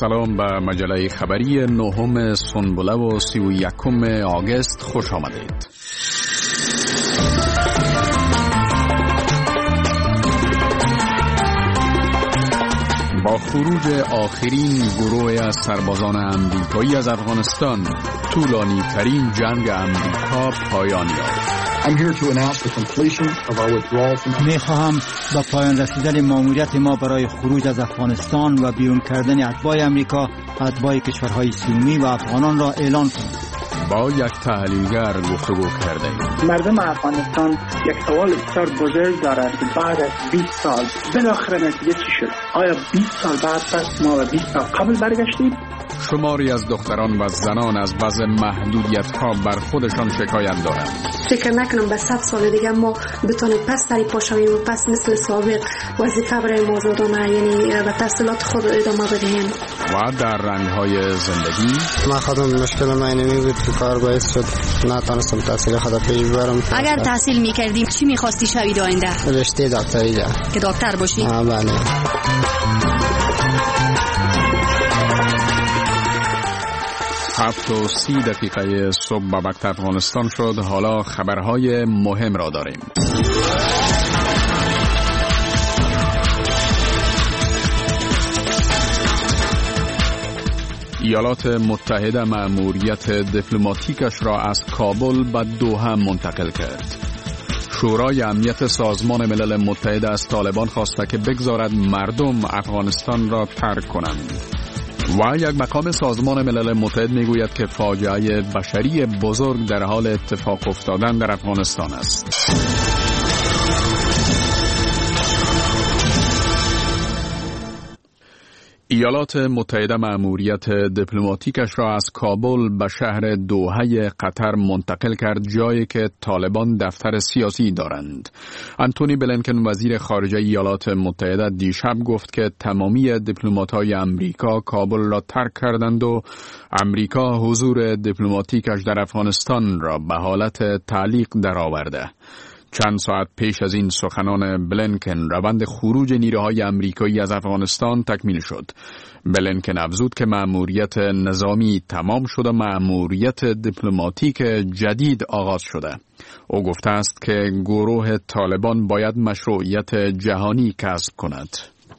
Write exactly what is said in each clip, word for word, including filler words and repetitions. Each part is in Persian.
سلام به مجله خبری نهم سنبله و سی و یکم آگست خوش آمدید. با خروج آخرین گروه از سربازان امریکایی از افغانستان، طولانی ترین جنگ امریکا پایان یافت. می خواهم با پایان رسیدن ماموریت ما برای خروج از افغانستان و بیرون کردن اتباع امریکا، اتباع کشورهای سومی و افغانان را اعلان کنم. با یک تحلیلگر گفتگو کردیم. مردم افغانستان یک سوال بسیار بزرگ دارند که بعد از بیست سال بالاخره نتیجه چی شد؟ آیا بیست سال بعد پس ما به بیست سال قبل برگشتیم؟ شماری از دختران و زنان از وضع محدودیت‌ها بر خودشان شکایت دارند. فکر نکنم به صد سال دیگه ما بتونیم پس سری پا شویم و پس مثل سابق وظیفه برای آزادانه، یعنی به تحصیلات خود ادامه بدهیم. و در رنگ‌های زندگی ما خودم مشکل ما اینمی بود که کار باعث شد نتونستم تحصیل خود پیش ببرم. اگر تحصیل می‌کردیم چی می‌خواستی شوید آینده؟ رشته دکتری ده. که دکتر باشی؟ آه بله. هفت و سی دقیقه صبح به وقت افغانستان شد. حالا خبرهای مهم را داریم. ایالات متحده مأموریت دیپلماتیکش را از کابل به دوحه منتقل کرد. شورای امنیت سازمان ملل متحد از طالبان خواسته که بگذارد مردم افغانستان را ترک کنند. و یک مقام سازمان ملل متحد میگوید که فاجعه بشری بزرگ در حال اتفاق افتادن در افغانستان است. ایالات متحده مأموریت دیپلماتیکش را از کابل به شهر دوحه قطر منتقل کرد، جایی که طالبان دفتر سیاسی دارند. آنتونی بلینکن وزیر خارجه ایالات متحده دیشب گفت که تمامی دیپلمات‌های امریکا کابل را ترک کردند و امریکا حضور دیپلماتیکش در افغانستان را به حالت تعلیق درآورده. چند ساعت پیش از این سخنان بلینکن، روند خروج نیروهای امریکایی از افغانستان تکمیل شد. بلینکن افزود که مأموریت نظامی تمام شد و مأموریت دیپلماتیک جدید آغاز شده. او گفته است که گروه طالبان باید مشروعیت جهانی کسب کند.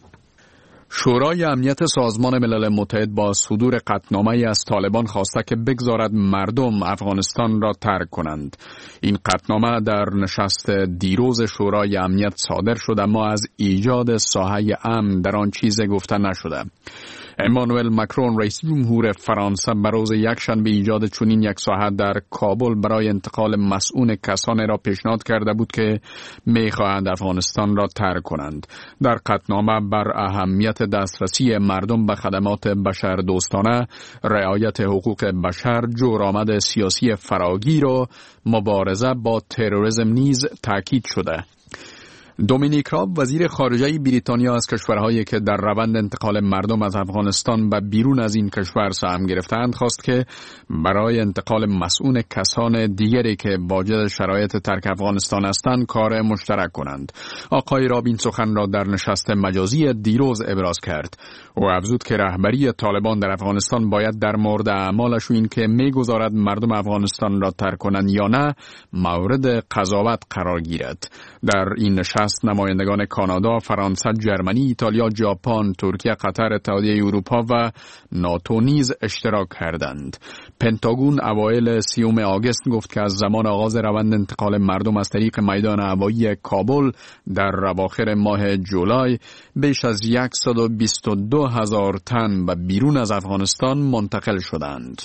شورای امنیت سازمان ملل متحد با صدور قطعنامه‌ای از طالبان خواسته که بگذارد مردم افغانستان را ترک کنند. این قطعنامه در نشست دیروز شورای امنیت صادر شد، اما از ایجاد ساحه امن در آن چیزی گفته نشده. امانوئل مکرون رئیس جمهور فرانسه به روز یکشنبه ایجاد چنین یک ساحه در کابل برای انتقال مسئول کسانی را پیشنهاد کرده بود که می‌خواهند افغانستان را ترک کنند. در قطعنامه بر اهمیت دسترسی مردم به خدمات بشردوستانه، رعایت حقوق بشر، جورآمد سیاسی فراگیر و مبارزه با تروریسم نیز تاکید شده. دومینیک راب وزیر خارجه بریتانیا از کشورهایی که در روند انتقال مردم از افغانستان به بیرون از این کشور سهم گرفتند خواست که برای انتقال مسئول کسان دیگری که واجد شرایط ترک افغانستان هستند کار مشترک کنند. آقای راب این سخن را در نشست مجازی دیروز ابراز کرد. او افزود که رهبری طالبان در افغانستان باید در مورد اعمالش و این که میگذارد مردم افغانستان را ترک کنند یا نه مورد قضاوت قرار گیرد. در این نشست نمایندگان کانادا، فرانسه، جرمنی، ایتالیا، ژاپن، ترکیه، قطر، اتحادیه اروپا و ناتو نیز اشتراک کردند. پنتاگون اوایل سیوم آگوست گفت که از زمان آغاز روند انتقال مردم از طریق میدان هوایی کابل در اواخر ماه جولای بیش از صد و بیست و دو هزار تن به بیرون از افغانستان منتقل شدند.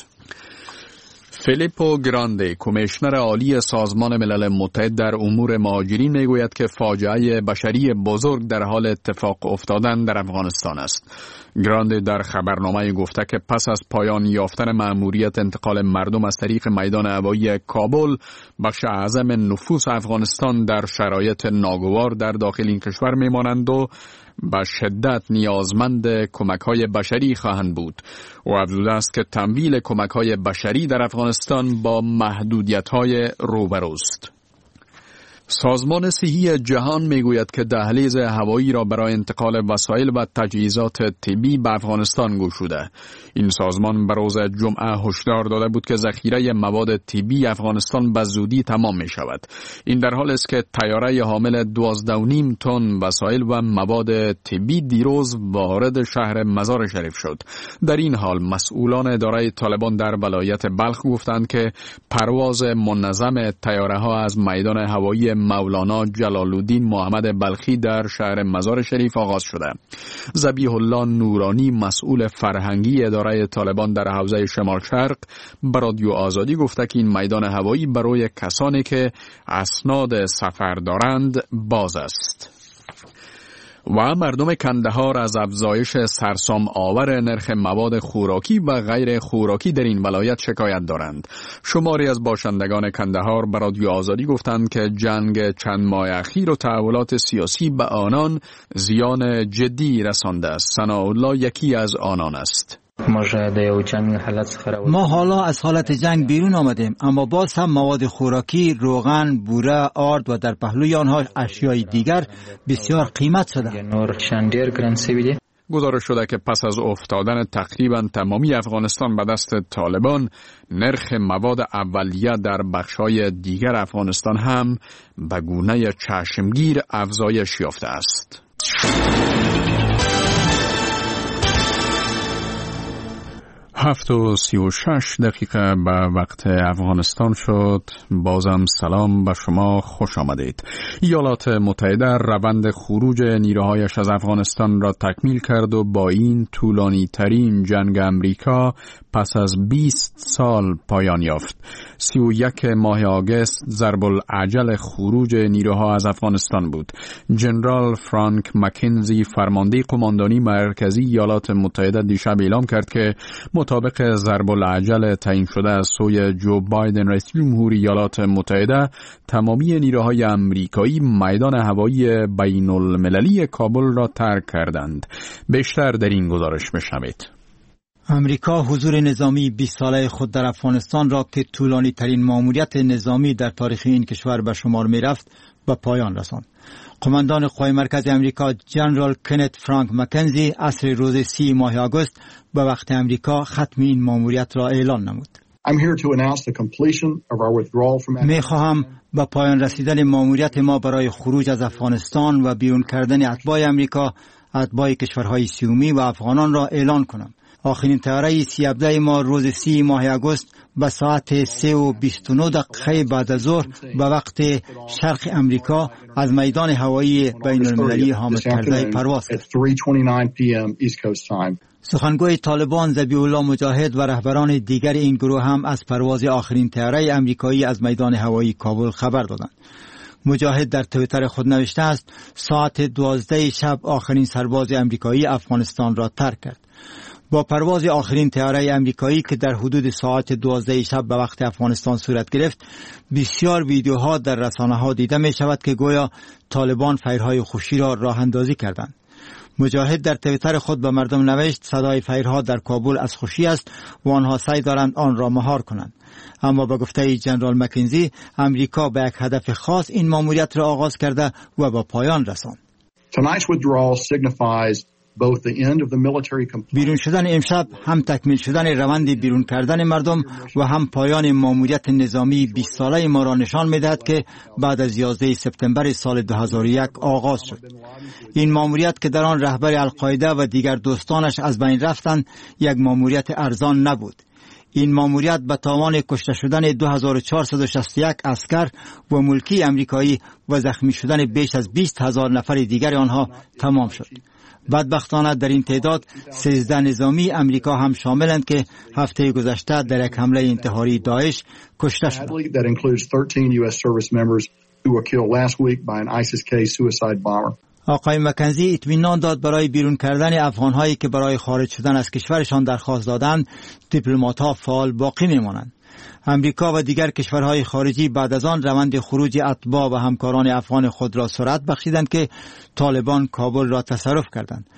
فیلیپو گراندی، کمیشنر عالی سازمان ملل متحد در امور مهاجرین میگوید که فاجعه بشری بزرگ در حال اتفاق افتادن در افغانستان است. گراندی در خبرنامه گفته که پس از پایان یافتن مأموریت انتقال مردم از طریق میدان هوایی کابل، بخش اعظم نفوس افغانستان در شرایط ناگوار در داخل این کشور میمانند و به شدت نیازمند کمک‌های بشری خواهند بود. او افزوده است که تمویل کمک‌های بشری در افغانستان با محدودیت‌های روبروست. سازمان صحی جهان میگوید که دهلیز هوایی را برای انتقال وسایل و تجهیزات طبی به افغانستان گشوده. این سازمان به روز جمعه هشدار داده بود که ذخیره مواد طبی افغانستان به زودی تمام می شود. این در حال است که طیاره حامل دوازده و نیم تن وسایل و مواد طبی دیروز وارد شهر مزار شریف شد. در این حال مسئولان اداره طالبان در ولایت بلخ گفتند که پرواز منظم طیاره ها از میدان هوایی مولانا جلال الدین محمد بلخی در شهر مزار شریف آغاز شده. ذبیح الله نورانی مسئول فرهنگی اداره طالبان در حوزه شمال شرق به رادیو آزادی گفته که این میدان هوایی برای کسانی که اسناد سفر دارند باز است. و مردم کندهار از افزایش سرسام آور نرخ مواد خوراکی و غیر خوراکی در این ولایت شکایت دارند. شماری از باشندگان کندهار به رادیو آزادی گفتند که جنگ چند ماه اخیر و تحولات سیاسی به آنان زیان جدی رسانده است. ثناءالله یکی از آنان است. ما حالا از حالت جنگ بیرون آمدیم، اما باز هم مواد خوراکی، روغن، بوره، آرد و در پهلوی آنها اشیای دیگر بسیار قیمت شده. گزارش شده که پس از افتادن تقریبا تمامی افغانستان به دست طالبان، نرخ مواد اولیه در بخش‌های دیگر افغانستان هم به گونه چشمگیر افزایش یافته است. هفت و سی و شش دقیقه به وقت افغانستان شد. بازم سلام به شما، خوش آمدید. ایالات متحده روند خروج نیروهایش از افغانستان را تکمیل کرد و با این طولانی ترین جنگ امریکا پس از بیست سال پایان یافت. سی و یک ماه آگوست ضرب العجل خروج نیروها از افغانستان بود. جنرال فرانک مکنزی فرمانده قماندانی مرکزی ایالات متحده دیشب اعلام کرد که مطابق ضرب العجل تعیین شده از سوی جو بایدن رئیس جمهور ایالات متحده، تمامی نیروهای امریکایی میدان هوایی بین المللی کابل را ترک کردند. بیشتر در این گزارش بشنوید. امریکا حضور نظامی بیست ساله خود در افغانستان را که طولانی ترین مأموریت نظامی در تاریخ این کشور به شمار می رفت به پایان رساند. قماندان قوای مرکزی امریکا جنرال کنت فرانک مکنزی عصر روز سی ماه آگوست به وقت امریکا ختم این مأموریت را اعلان نمود. می خواهم به پایان رسیدن مأموریت ما برای خروج از افغانستان و بیرون کردن اتباع امریکا، اتباع کشورهای سیومی و افغانان را اعلان کنم. آخرین طیاره سی هفده ما روز سی ماه آگوست به ساعت سه و بیست و نه دقیقه بعد از ظهر به وقت شرق امریکا از میدان هوایی بین المللی حامد کرزی پرواز کرد. سخنگوی طالبان ذبیح الله مجاهد و رهبران دیگر این گروه هم از پرواز آخرین طیاره امریکایی از میدان هوایی کابل خبر دادند. مجاهد در توییتر خود نوشته است ساعت دوازده شب آخرین سرباز امریکایی افغانستان را ترک کرد. با پرواز آخرین طیاره امریکایی که در حدود ساعت دوازده شب به وقت افغانستان صورت گرفت، بسیار ویدیوها در رسانه‌ها دیده می شود که گویا طالبان فیرهای خوشی را راه اندازی کردند. مجاهد در توییتر خود به مردم نوشت صدای فیرها در کابل از خوشی است و آنها سعی دارند آن را مهار کنند. اما به گفته جنرال مکنزی، امریکا به یک هدف خاص این مأموریت را آغاز کرده و به پایان رساند. بیرون شدن امشب هم تکمیل شدن روند بیرون کردن مردم و هم پایان مأموریت نظامی بیست ساله ما را نشان می‌دهد که بعد از یازده سپتامبر سال دو هزار و یک آغاز شد. این مأموریت که در آن رهبر القاعده و دیگر دوستانش از بین رفتند، یک مأموریت ارزان نبود. این مأموریت به تاوان کشته شدن دو هزار و چهارصد و شصت و یک عسکر و ملکی امریکایی و زخمی شدن بیش از بیست هزار نفر دیگر آنها تمام شد. بدبختانه در این تعداد سیزده نظامی امریکا هم شاملند که هفته گذشته در یک حمله انتحاری داعش کشته شدند. آقای مکنزی اطمینان داد برای بیرون کردن افغانهایی که برای خارج شدن از کشورشان درخواست دادند، دیپلمات‌ها فعال باقی میمانند. امریکا و دیگر کشورهای خارجی بعد از آن روند خروج اتباع و همکاران افغان خود را سرعت بخشیدند که طالبان کابل را تصرف کردند.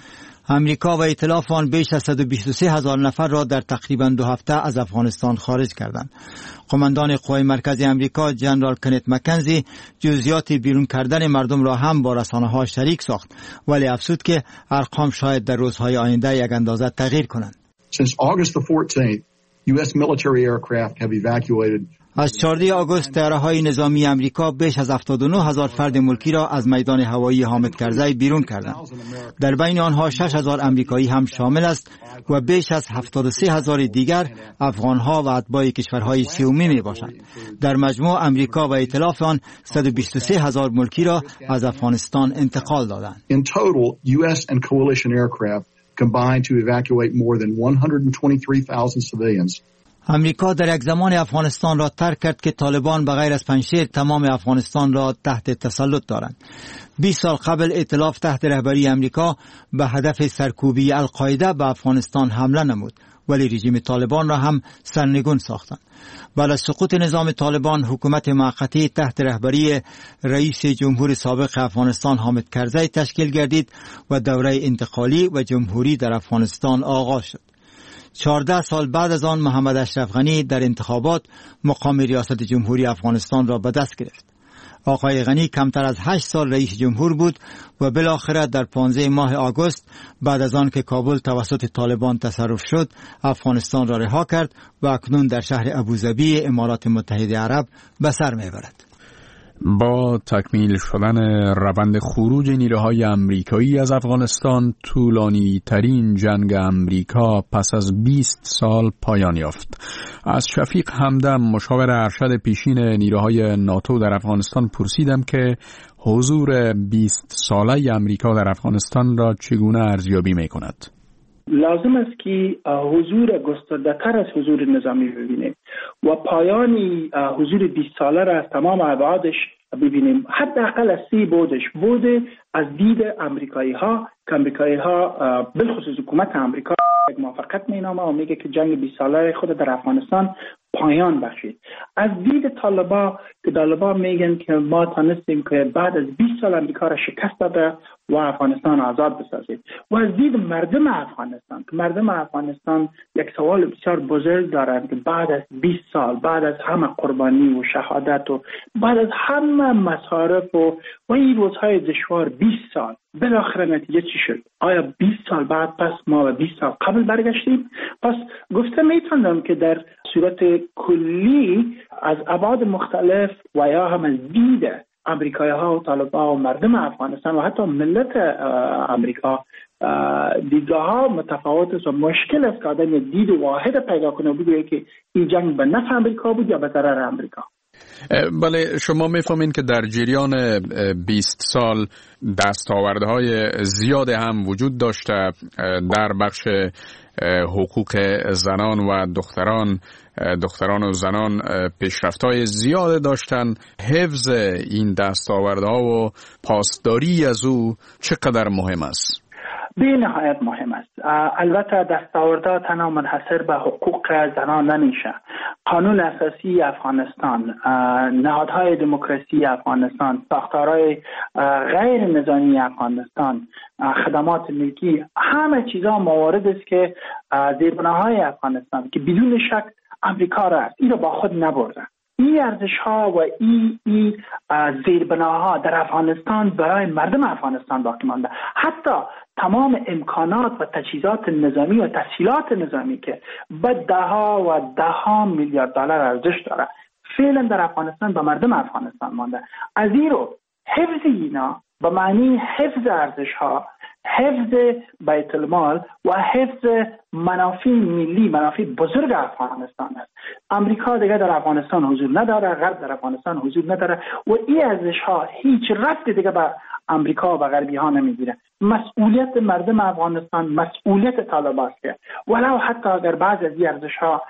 امریکا و ائتلاف آن بیش از صد و بیست و سه هزار نفر را در تقریباً دو هفته از افغانستان خارج کردند. قماندان قوای مرکزی امریکا جنرال کنت مکنزی جزئیات بیرون کردن مردم را هم با رسانه‌ها شریک ساخت، ولی افزود که ارقام شاید در روزهای آینده یک اندازه تغییر کنند. Since August the fourteenth, U S military aircraft have evacuated. از چهاردهم آگوست طیاره‌های نظامی امریکا بیش از هفتاد و نه هزار فرد ملکی را از میدان هوایی حامد کرزی بیرون کردند. در بین آنها شش هزار امریکایی هم شامل است و بیش از هفتاد و سه هزار دیگر افغان‌ها و اتباع کشورهای سومی میباشند. در مجموع امریکا و ائتلاف آن صد و بیست و سه هزار ملکی را از افغانستان انتقال دادند. In total, U S and coalition aircraft combined to evacuate more than one hundred twenty-three thousand civilians. امریکا در یک زمان افغانستان را ترک کرد که طالبان بغیر از پنجشیر تمام افغانستان را تحت تسلط دارند. بیست سال قبل ائتلاف تحت رهبری امریکا به هدف سرکوبی القاعده به افغانستان حمله نمود، ولی رژیم طالبان را هم سرنگون ساختند. بعد از سقوط نظام طالبان، حکومت موقتی تحت رهبری رئیس جمهور سابق افغانستان حامد کرزی تشکیل گردید و دوره انتقالی و جمهوری در افغانستان آغاز شد. چهارده سال بعد از آن محمد اشرف غنی در انتخابات مقام ریاست جمهوری افغانستان را به دست گرفت. آقای غنی کمتر از هشت سال رئیس جمهور بود و بالاخره در پانزدهم ماه آگوست بعد از آن که کابل توسط طالبان تصرف شد، افغانستان را رها کرد و اکنون در شهر ابوظبی امارات متحده عرب به سر میبرد. با تکمیل شدن روند خروج نیروهای آمریکایی از افغانستان، طولانی ترین جنگ امریکا پس از بیست سال پایان یافت. از شفیق همدم، مشاور ارشد پیشین نیروهای ناتو در افغانستان، پرسیدم که حضور بیست ساله امریکا در افغانستان را چگونه ارزیابی می کند؟ لازم است که حضور گسترده‌تر از حضور نظامی ببینیم و پایانی حضور بیست ساله را از تمام ابعادش ببینیم. حداقل از سی بودش بوده از دید امریکایی ها که امریکایی ها بالخصوص حکومت امریکا یک موافقت مینامه و میگه که جنگ بیست ساله خود در افغانستان پایان بخشید. از دید طالبان که طالبان میگن که ما تانستیم که بعد از بیست سال امریکا را شکست داده و افغانستان آزاد بسازید. و از دید مردم افغانستان که مردم افغانستان یک سوال بسیار بزرگ دارند که بعد از بیست سال، بعد از همه قربانی و شهادت و بعد از همه مصارف و و این روزهای دشوار بیست سال بالاخره نتیجه چی شد؟ آیا بیست سال بعد پس ما به بیست سال قبل برگشتیم؟ پس گفته میتونم که در صورت کلی از ابعاد مختلف و یا هم از دید امریکایی ها و طالبان و مردم افغانستان و حتی ملت امریکا دیدگاه ها متفاوت است و مشکل است که آدم یک دید واحد پیدا کنه و بگویه که این جنگ به نفع امریکا بود یا به ضرر امریکا. بله، شما میفهمین که در جریان بیست سال دستاوردهای زیاد هم وجود داشته در بخش حقوق زنان و دختران دختران و زنان پیشرفت‌های زیاد داشتن. حفظ این دستاوردها و پاسداری از او چقدر مهم است؟ به نهایت مهم است. البته دستاوردها تنها منحصر به حقوق زنان نمیشه. قانون اساسی افغانستان، نهادهای دموکراسی افغانستان، ساختارهای غیر نظامی افغانستان، خدمات ملکی، همه چیزها موارد است که زیربناهای افغانستان که بدون شک امریکا را این را با خود نبرده. این ارزش ها و این ای زیربناها در افغانستان برای مردم افغانستان باقی مانده. حتی تمام امکانات و تجهیزات نظامی و تسهیلات نظامی که به ده ها و ده ها میلیارد دلار ارزش داره فعلا در افغانستان به مردم افغانستان مانده. از این رو حفظ اینا به معنی حفظ ارزش ها، حفظ بیت المال و حفظ منافع ملی، منافع بزرگ افغانستان است. امریکا دیگه در افغانستان حضور نداره، غرب در افغانستان حضور نداره و این ارزش ها هیچ ربطی دیگه به امریکا و غربی ها نمیگیره. مسئولیت مردم افغانستان مسئولیت طالبان است که ولو حتی اگر بعضی از این ارزش ها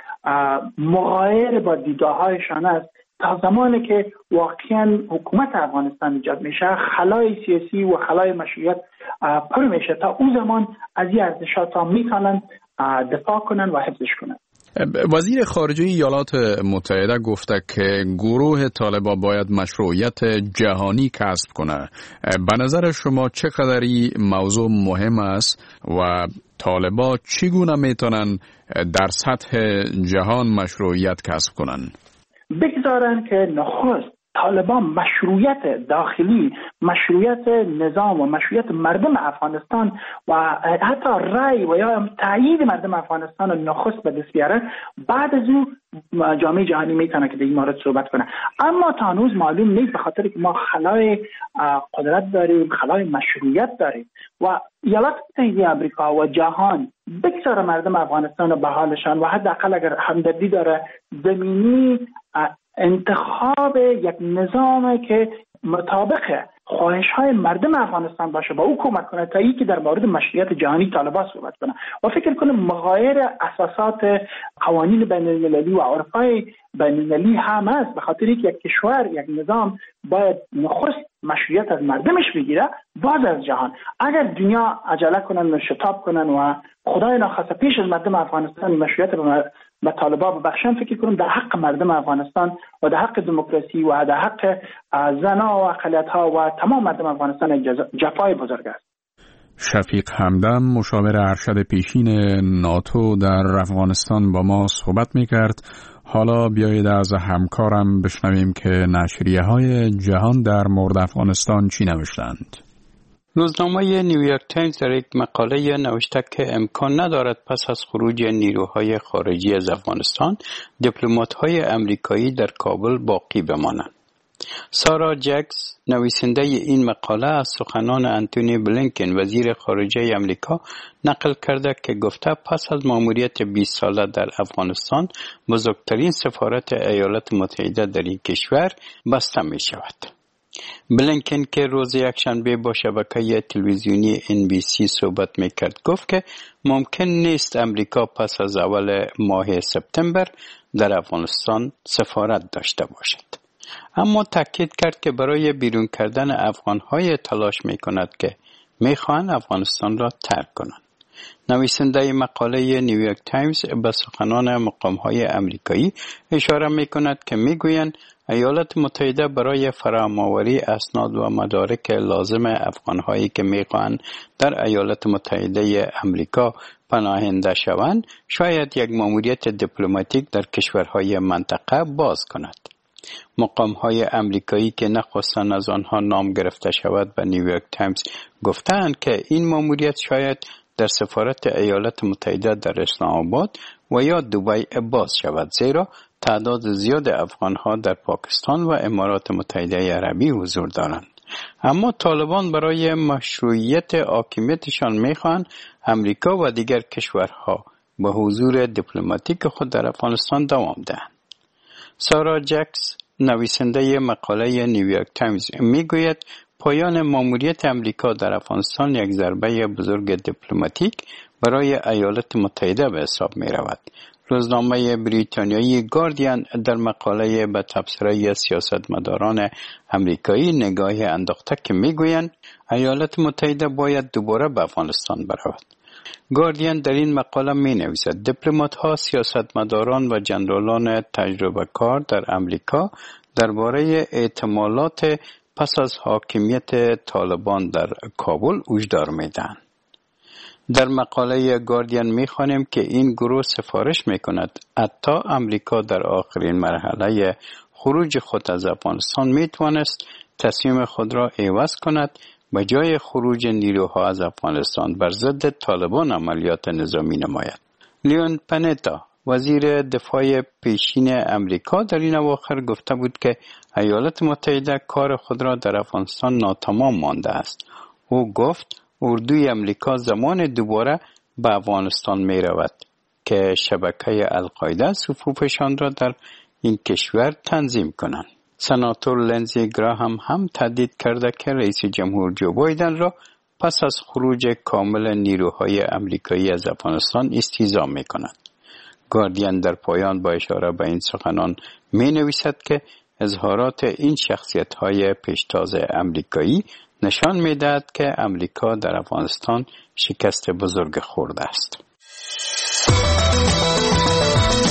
مغایر با دیدگاه‌هایشان است، تا زمانی که واقعا حکومت افغانستان ایجاد میشه، خلای سیاسی و خلای مشروعیت پر میشه، تا اون زمان از این ارزش‌ها تا میتونن دفاع کنن و حفظش کنن. وزیر خارجه ایالات متحده گفته که گروه طالبان باید مشروعیت جهانی کسب کنه. به نظر شما چقدر این موضوع مهم است و طالبان چگونه میتونن در سطح جهان مشروعیت کسب کنن؟ بگذارن که نخست طالبان مشروعیت داخلی، مشروعیت نظام و مشروعیت مردم افغانستان و حتی رأی و یا تایید مردم افغانستان رو نخست به دست بیاره، بعد از او جامعه جهانی میتونه که در این مورد صحبت کنه. اما تا هنوز معلوم نیست، به خاطر که ما خلای قدرت داریم، خلای مشروعیت داریم و ایالات متحده آمریکا و جهان بگذاره مردم افغانستان رو به حالشان و حداقل اگر همدردی داره زمینی انتخاب یک نظام که مطابق خواهش‌های مردم افغانستان باشه با او کمک کنه تا اینکه در مورد مشروعیت جهانی طالبان صحبت کنه و فکر کنم مغایر اساسات قوانین بین‌المللی و عرفای بین‌المللی هم است، به خاطر اینکه یک کشور، یک نظام باید نخست مشروعیت از مردمش بگیره باز از جهان. اگر دنیا عجله کنن و شتاب کنن و خدای ناخواسته پیش از مردم افغانستان مشروعیت به طالبان ببخشن، فکر کنم در حق مردم افغانستان و در حق دموکراسی و در حق زنان و اقلیت‌ها و تمام مردم افغانستان جفای بزرگ است. شفیق همدم مشاور ارشد پیشین ناتو در افغانستان با ما صحبت می‌کرد. حالا بیایید از همکارم بشنویم که نشریه‌های جهان در مورد افغانستان چی نوشتند. روزنامه نیویورک تایمز در یک مقاله نوشته که امکان ندارد پس از خروج نیروهای خارجی از افغانستان دیپلمات‌های امریکایی در کابل باقی بمانند. سارا جکس نویسنده این مقاله از سخنان انتونی بلینکن وزیر خارجه امریکا نقل کرده که گفته پس از مأموریت بیست ساله در افغانستان بزرگترین سفارت ایالات متحده در این کشور بسته می شود. بلینکن که روز یکشنبه با شبکه تلویزیونی ان بی سی صحبت میکرد گفت که ممکن نیست امریکا پس از اول ماه سپتامبر در افغانستان سفارت داشته باشد. اما تاکید کرد که برای بیرون کردن افغانهای تلاش میکند که میخواهند افغانستان را ترک کنند. نویسنده مقاله نیویورک تایمز به سخنان مقامهای امریکایی اشاره میکند که میگویند ایالات متحده برای فراهم‌آوری اسناد و مدارک لازم افغان‌هایی که می‌خواهند در ایالات متحده آمریکا پناهنده شوند شاید یک مأموریت دیپلماتیک در کشورهای منطقه باز کند. مقام‌های امریکایی که نخواستند از آنها نام گرفته شود به نیویورک تایمز گفتند که این مأموریت شاید در سفارت ایالات متحده در اسلام آباد و یا دبی باز شود، زیرا تعداد زیاد افغان‌ها در پاکستان و امارات متحده عربی حضور دارند. اما طالبان برای مشروعیت حاکمیتشان می‌خواهند امریکا و دیگر کشورها به حضور دیپلماتیک خود در افغانستان دوام دهند. سارا جکس نویسنده مقاله نیویورک تایمز میگوید پایان مأموریت امریکا در افغانستان یک ضربه بزرگ دیپلماتیک برای ایالات متحده به حساب می رود. روزنامه بریتانیایی گاردین در مقاله به تبصره سیاستمداران امریکایی نگاهی انداخته که میگویند ایالات متحده باید دوباره به افغانستان برود. گاردین در این مقاله می نویسد دیپلمات‌ها، سیاستمداران و جنرالان تجربه کار در امریکا درباره احتمالات پس از حاکمیت طالبان در کابل هشدار می‌دهند. در مقاله گاردین می‌خوانیم که این گروه سفارش می‌کند حتی امریکا در آخرین مرحله خروج خود از افغانستان می‌توانست تصمیم خود را عوض کند، به جای خروج نیروها از افغانستان بر ضد طالبان عملیات نظامی نماید. لیون پنتا وزیر دفاع پیشین امریکا در این اواخر گفته بود که ایالات متحده کار خود را در افغانستان ناتمام مانده است. او گفت اردوی امریکا زمان دوباره به افغانستان می رود که شبکه القاعده صفوفشان را در این کشور تنظیم کنند. سناتور لنزی گراهام هم تهدید کرده که رئیس جمهور جو بایدن را پس از خروج کامل نیروهای امریکایی از افغانستان استیضاح می کند. گاردین در پایان با اشاره به این سخنان می نویسد که اظهارات این شخصیت های پیشتاز امریکایی نشان می دهد که امریکا در افغانستان شکست بزرگ خورده است.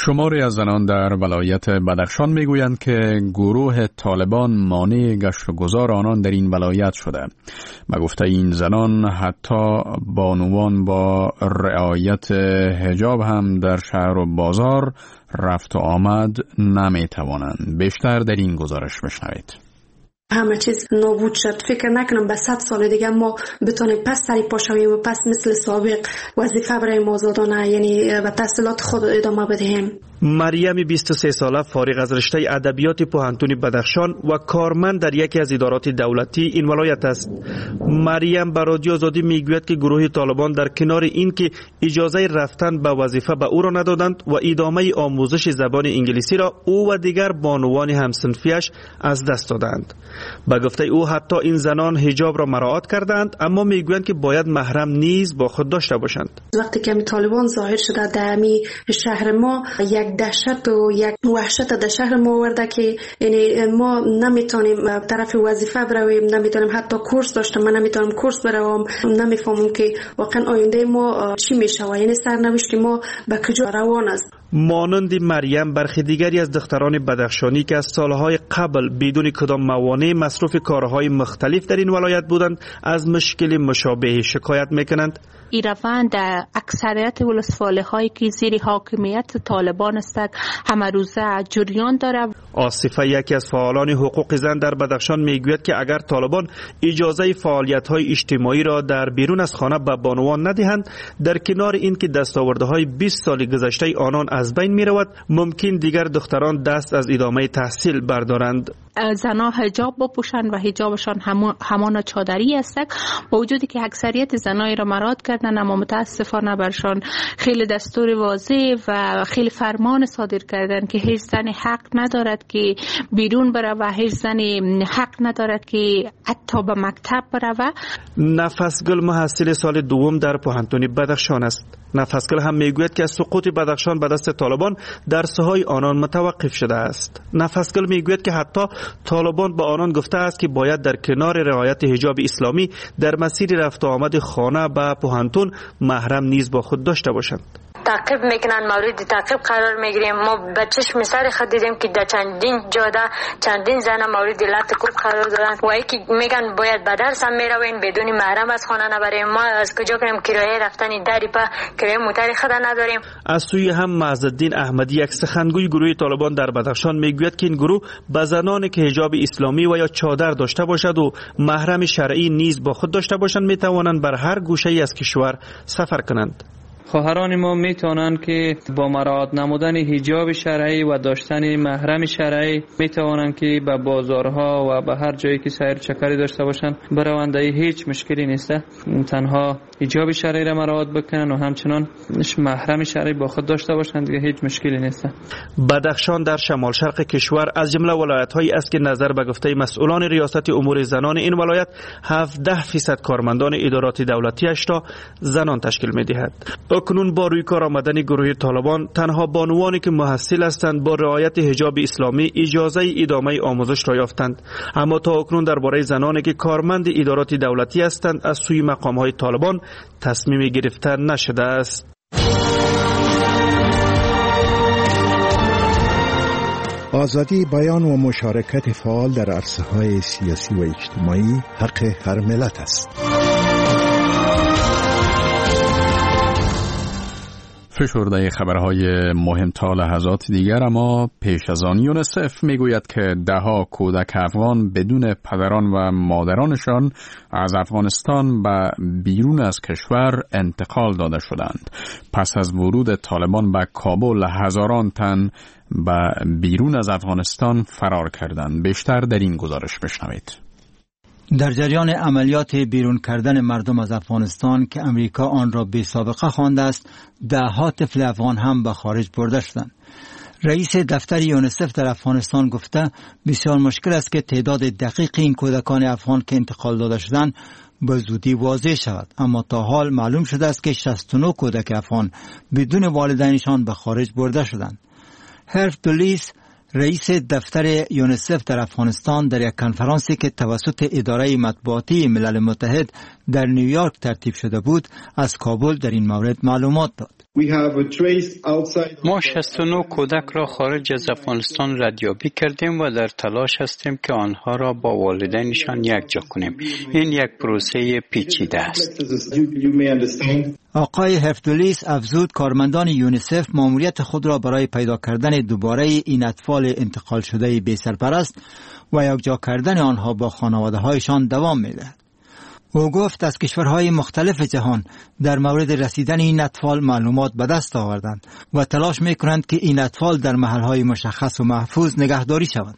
شماری از زنان در ولایت بدخشان میگویند که گروه طالبان مانع گشت و گذار آنان در این ولایت شده. به گفته این زنان حتی بانوان با رعایت حجاب هم در شهر و بازار رفت و آمد نمیتوانند. بیشتر در این گزارش بشنوید. همه چیز نابود شد. فکر نکنم به صد سال دیگه ما بتونیم پس سری پا شویم و پس مثل سابق وظیفه برای آزادانه یعنی به تحصیلات خود ادامه بدهیم. مریم بیست و سه ساله فارغ از رشته ادبیات پوهنتون بدخشان و کارمند در یکی از ادارات دولتی این ولایت است. مریم به رادیو آزادی میگوید که گروه طالبان در کنار این که اجازه رفتن به وظیفه به او را ندادند و ادامه آموزش زبان انگلیسی را او و دیگر بانوان همسنفیش از دست دادند. به گفته او حتی این زنان حجاب را مراعات کردند، اما میگویند که باید محرم نیز با خود داشته باشند. وقتی که طالبان ظاهر شده در شهر ما یک دهشت و یک وحشت در شهر ما آورده که یعنی ما نمیتونیم طرف وظیفه برویم، نمیتونیم حتی کورس داشتم، من نمیتونم کورس بروم، نمیفهمم که واقعا آینده ما چی میشه و یعنی سرنوشت ما به کجا روان است. مانند مریم برخی دیگری از دختران بدخشانی که از سالهای قبل بدون کدام موانع مصروف کارهای مختلف در این ولایت بودند از مشکل مشابه شکایت میکنند. این روند در اکثریت ولسوالی هایی که زیر حاکمیت طالبان است همه روزه جریان داره. آصفه یکی از فعالان حقوق زن در بدخشان میگوید که اگر طالبان اجازه فعالیت های اجتماعی را در بیرون از خانه به بانوان ندهند، در کنار این که دستاورده های بیست سال گذشته آنان از بین می رود، ممکن دیگر دختران دست از ادامه تحصیل بردارند. زنها حجاب بپوشند و حجابشان همان چادری است، با وجودی که اکثریت زنای را مراعات کردن، اما متاسفانه برشان خیلی دستور واضح و خیلی فرمان صادر کردن که هیچ زن حق ندارد که بیرون بره و هیچ زن حق ندارد که حتی به مکتب بره. نفسگل محصل سال دوم در پوهنتون بدخشان است. نفسگل هم میگوید که از سقوط بدخشان به دست طالبان درس‌های آنان متوقف شده است. نفسگل میگوید که حتی طالبان به آنان گفته است که باید در کنار رعایت حجاب اسلامی در مسیر رفت و آمد خانه به پوهنتون محرم نیز با خود داشته باشند. تعقیب میکنن، مورد تعقیب قرار میگیریم. ما به چشم سر خود دیدیم که در چندین جاده چندین زن مورد لط کوب قرار دارن و یکی میگن باید به درس هم میروین بدون محرم از خانه نبریم. ما از کجا کنیم کرایه رفتن دری پا کرایه موتر خود نداریم. از سوی هم معزالدین احمدی یک سخنگوی گروه طالبان در بدخشان میگوید که این گروه به زنانی که حجاب اسلامی و یا چادر داشته باشد و محرم شرعی نیز با خود داشته باشند میتوانند بر هر گوشه ای از کشور سفر کنند. خواهران ما میتونن که با مراعات نمودن حجاب شرعی و داشتن محرم شرعی میتونن که به بازارها و به هر جایی که سیر چکری داشته باشن بروند. هیچ مشکلی نیسته، تنها حجاب شرعی را مراعات بکنن و همچنان محرم شرعی با خود داشته باشند که هیچ مشکلی نیسته. بدخشان در شمال شرق کشور از جمله ولایت‌هایی است که نظر به گفته مسئولان ریاست امور زنان این ولایت هفده فیصد کارمندان ادارات دولتیش را زنان تشکیل می‌دهد. اکنون با روی کار آمدن گروه طالبان تنها بانوانی که محصل هستند با رعایت حجاب اسلامی اجازه ادامه آموزش را یافتند، اما تا اکنون درباره زنانی که کارمند ادارات دولتی هستند از سوی مقام‌های طالبان تصمیم گرفته نشده است. آزادی بیان و مشارکت فعال در عرصه‌های سیاسی و اجتماعی حق هر ملت است. فشرده خبرهای مهم تا لحظات دیگر، اما پیش از آن یونسف میگوید که دهها کودک افغان بدون پدران و مادرانشان از افغانستان به بیرون از کشور انتقال داده شدند. پس از ورود طالبان به کابل هزاران تن به بیرون از افغانستان فرار کردند. بیشتر در این گزارش بشنوید. در جریان عملیات بیرون کردن مردم از افغانستان که امریکا آن را بی سابقه خوانده است، ده‌ها طفل افغان هم به خارج برده شدند. رئیس دفتر یونسف در افغانستان گفته بسیار مشکل است که تعداد دقیق این کودکان افغان که انتقال داده شدند به زودی واضح شود، اما تا حال معلوم شده است که شصت و نه کودک افغان بدون والدینشان به خارج برده شدند. هرف دولیس، رئیس دفتر یونسف در افغانستان، در یک کنفرانسی که توسط اداره مطبوعاتی ملل متحد در نیویورک ترتیب شده بود از کابل در این مورد معلومات داد. ما شصت و نه کودک را خارج از افغانستان ردیابی کردیم و در تلاش هستیم که آنها را با والدینشان یک جا کنیم. این یک پروسه پیچیده است. آقای هفتولیس افزود کارمندان یونیسف ماموریت خود را برای پیدا کردن دوباره این اطفال انتقال شده بی سرپرست و یکجا کردن آنها با خانواده هایشان دوام می‌دهد. او گفت از کشورهای مختلف جهان در مورد رسیدن این اطفال معلومات به دست آوردند و تلاش می‌کنند که این اطفال در محل‌های مشخص و محفوظ نگهداری شوند.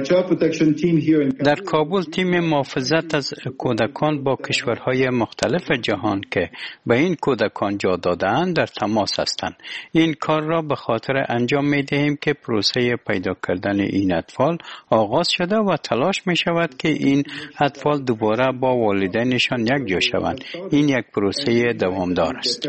در کابل تیم محافظت از کودکان با کشورهای مختلف جهان که به این کودکان جا داده‌اند در تماس هستند. این کار را به خاطر انجام می‌دهیم که پروسه پیدا کردن این اطفال آغاز شده و تلاش می‌شود که این اطفال دوباره با والدینشان یک جا شوند. این یک پروسه دوامدار است.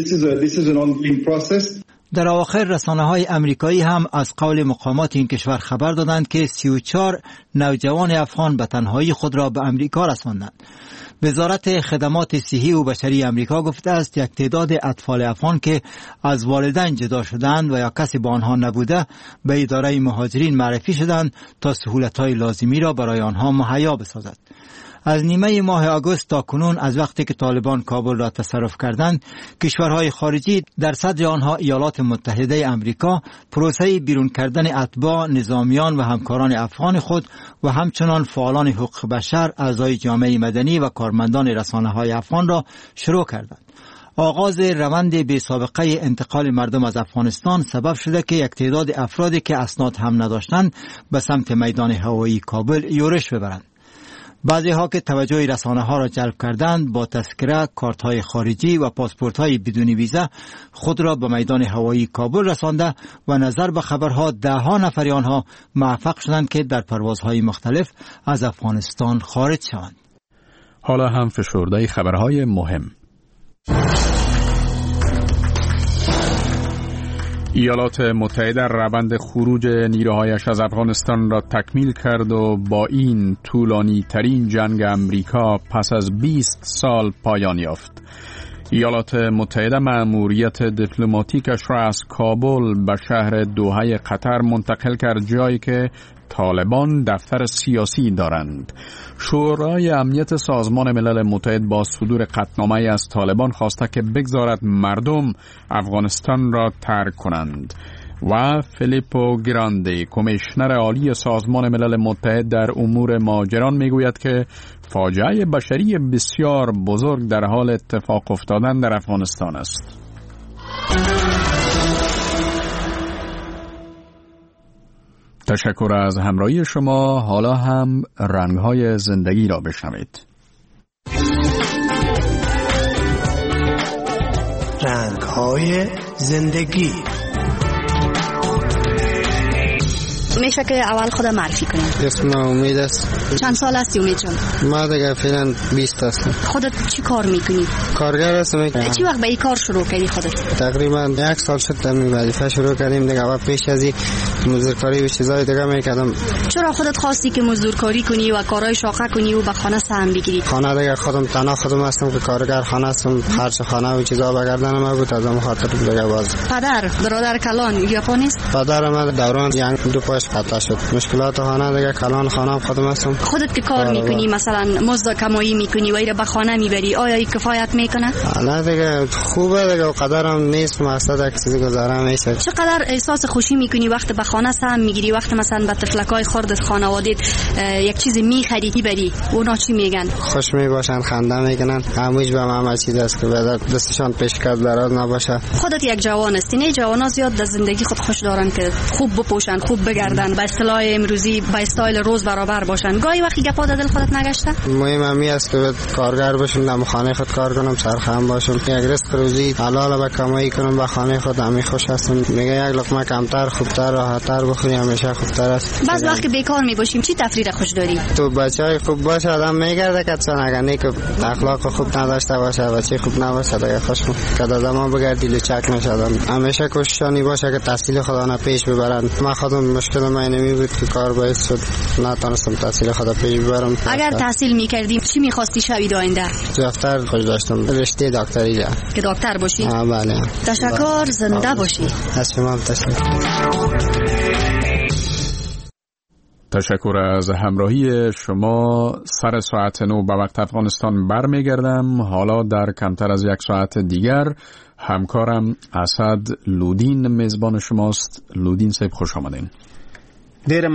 در اواخر رسانه‌های امریکایی هم از قول مقامات این کشور خبر دادند که سی و چهار نوجوان افغان به تنهایی خود را به امریکا رساندند. وزارت خدمات صحی و بشری امریکا گفته است یک تعداد اطفال افغان که از والدین جدا شدند و یا کسی با آنها نبوده به اداره مهاجرین معرفی شدند تا سهولت‌های لازمی را برای آنها مهیا بسازد. از نیمه ماه آگوست تا کنون از وقتی که طالبان کابل را تصرف کردند، کشورهای خارجی در صدر آنها ایالات متحده امریکا پروسه بیرون کردن اتباع، نظامیان و همکاران افغان خود و همچنان فعالان حقوق بشر، اعضای جامعه مدنی و کارمندان رسانه‌های افغان را شروع کردند. آغاز روند بی سابقه انتقال مردم از افغانستان سبب شده که یک تعداد افرادی که اسناد هم نداشتند به سمت میدان هوایی کابل یورش ببرند. بعضی ها که توجه رسانه ها را جلب کردند با تذکره، کارت های خارجی و پاسپورت های بدون ویزا خود را به میدان هوایی کابل رسانده و نظر به خبرها ده ها نفر آنها موفق شدند که در پروازهای مختلف از افغانستان خارج شوند. حالا هم فشرده خبرهای مهم. ایالات متحده روند خروج نیروهایش از افغانستان را تکمیل کرد و با این طولانی ترین جنگ امریکا پس از بیست سال پایان یافت. ایالات متحده مأموریت دیپلماتیکش را از کابل به شهر دوحه قطر منتقل کرد، جایی که طالبان دفتر سیاسی دارند. شورای امنیت سازمان ملل متحد با صدور قطعنامه‌ای از طالبان خواسته که بگذارد مردم افغانستان را ترک کنند. و فیلیپو گراندی، کمیشنر عالی سازمان ملل متحد در امور مهاجران، میگوید که فاجعه بشری بسیار بزرگ در حال اتفاق افتادن در افغانستان است. تشکر از همراهی شما. حالا هم رنگ‌های زندگی را بشنوید. رنگ‌های زندگی. میشه که اول خودم معرفی کنیم؟ اسم امید است. چند سال هستی امید جان؟ ما دیگه فعلا بیست هستم. خودت چی کار میکنی؟ کارگر هستم. چی وقت به این کار شروع کردی خودت؟ تقریبا یک سال شد در این وظیفه شروع کردیم دیگه. و پیش از این مزدورکاری و چیزای دیگه میکردم. چرا خودت خواستی که مزدورکاری کنی و کارهای شاقه کنی و به خانه سهم بگیری؟ خانه دیگه خودم تنها خودم هستم که کارگر خانه هستم. خرج خانه و چیزا بگردن ما بود، از اون خاطر دیگه باز. پدر برادر کلان یافا نیست؟ پدر ما دوران جنگ دو پاش قطع شد. مشکلات خانه دیگه کلان خانه خودم هستم. خودت که کار میکنی مثلا مزد کمایی میکنی و ایره به خانه میبری، آیا این کفایت میکنه؟ نه دیگه خوبه دیگه، قدرم نیست، مقصد یک چیزی گذارم میشه. چقدر احساس خوشی میکنی وقت به خانه سهم میگیری، وقت مثلا به تفلکای خردت خانوادت یک چیز میخری میبری، اونا چی میگن؟ خوش میباشن، خنده میکنن. همویش به من چیز است که بعد دستشان پیشکش دراز نباشه. خودت یک جوان هستی، نه جوانا زیاد در زندگی خود خوش دارن که خوب بپوشن، خوب بگردن، به اصطلاح امروزی با استایل روز برابر باشن. گاهی وقتی گپا دل خودت نگشته؟ مهم همی است که کارگر باشم، در خانه خود کار کنم، چرخم باشم، یک رزق روزی حلال به کمایی کنم، به خانه خود همی خوش هستم. میگه یک لقمه کمتر خوبتر راحتتر بخوری همیشه خوبتر است. بعض وقت بیکار میباشیم چی تفریح خوش داری؟ تو بچهای خوب باشه آدم میگرده که چون اگر نیک اخلاق خوب نداشته باشه، بچه خوب نباشه دیگه خوش که زمان بگردی لچک نشه. آدم همیشه کوششانی باشه که تحصیل خودانه پیش ببرن. ما خودم مشکل مشکل من نمی بود که کار باعث شد نتونستم تحصیل خود پیش ببرم. اگر تحصیل میکردیم چی میخواستی شوید آینده؟ دکتر خوش داشتم، رشته دکتری جا که دکتر باشی؟ آه بله. تشکر، زنده باشی. از شما تشکر. تشکر از همراهی شما. سر ساعت نو به وقت افغانستان برمیگردم. حالا در کمتر از یک ساعت دیگر همکارم اسد لودین میزبان شماست. لودین صاحب خوش آمدین.